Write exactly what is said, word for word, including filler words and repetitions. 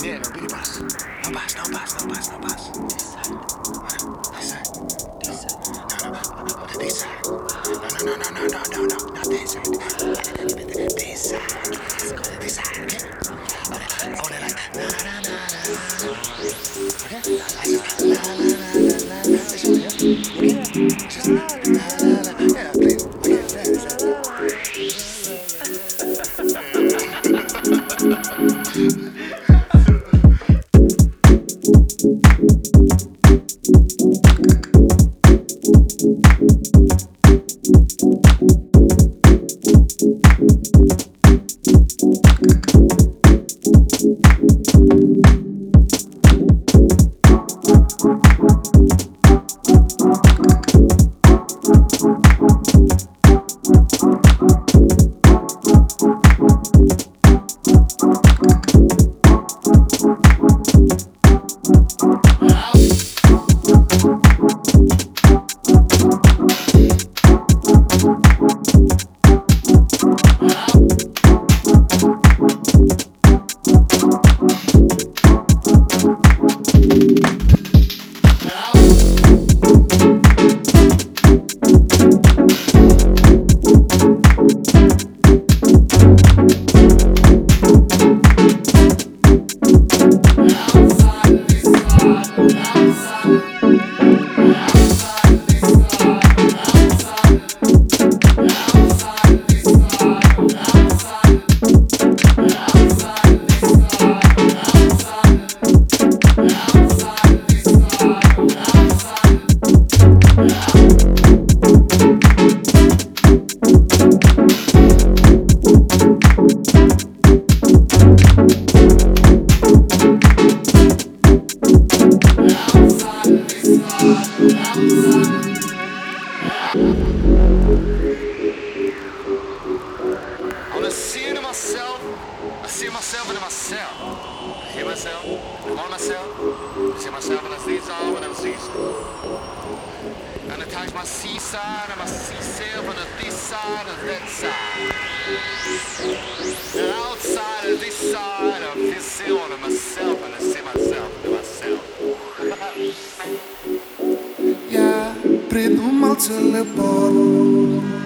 Yeah, really pass. No pass, no pass, no pass, no pass. This side. This side. This side. No, no, no, no, this side. No, no, no, no, no, no, no, no, not this side. This side. Let's go this side, okay? Okay, I want it like na na na na. Okay? I said la la la la la. Listen, yeah? You get it? It's just la la la la. Yeah, please. Okay, yeah, that's Ja pridu malce lepo